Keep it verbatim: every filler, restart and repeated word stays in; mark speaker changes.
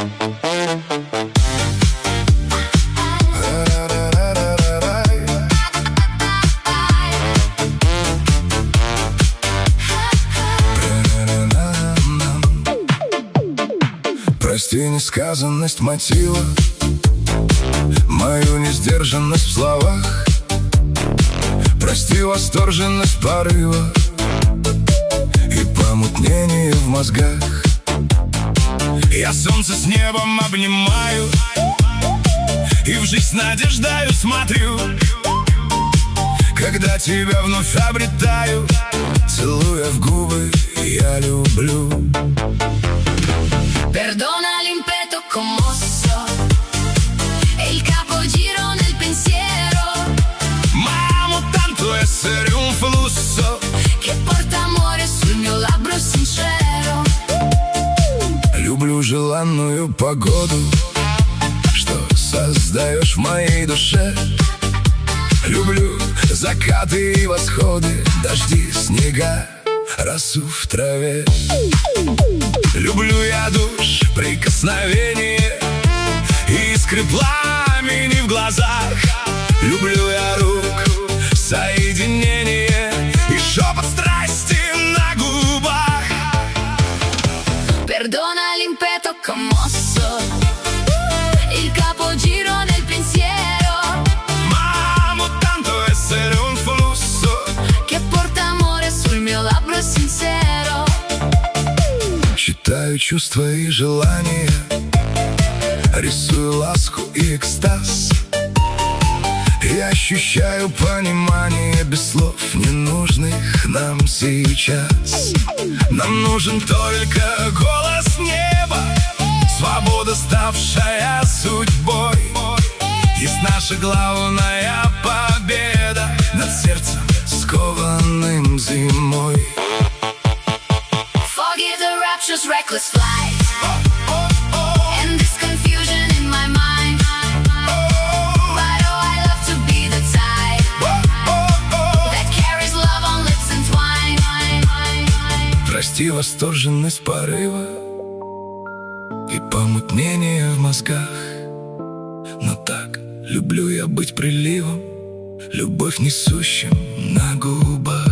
Speaker 1: Прости несказанность мотива, мою несдержанность в словах. Прости восторженность порыва и помутнение в мозгах. Я солнце с небом обнимаю и в жизнь надеждаю смотрю. Когда тебя вновь обретаю, целуя в губы, я люблю.
Speaker 2: Perdona l'impeto commosso e il capogiro nel pensiero.
Speaker 1: Ma amo tanto essere un flusso
Speaker 2: che porta amore sul mio labbro sincero.
Speaker 1: Люблю желанную погоду, что создаешь в моей душе. Люблю закаты и восходы, дожди, снега, росу в траве. Люблю я душ, прикосновение, искры пламени в глазах. Люблю я рук, соединение и шепот страсти на губах.
Speaker 2: Perdona l'impeto commosso, il capogiro nel pensiero.
Speaker 1: Ma amo tanto essere un flusso
Speaker 2: che porta amore sul mio labbro sincero.
Speaker 1: Читаю чувства и желания, рисую ласку и экстаз. Я ощущаю понимание без слов, ненужных нам сейчас. Нам нужен только голос неба, свобода, ставшая судьбой. Есть наша главная победа над сердцем, скованным зимой.
Speaker 2: Forgive the rapture's reckless flight and this confusion in my mind. But oh, I love to be the type that carries love on lips entwined.
Speaker 1: Прости восторженность порыва и помутнение в мозгах. Но так люблю я быть приливом, любовь несущим на губах.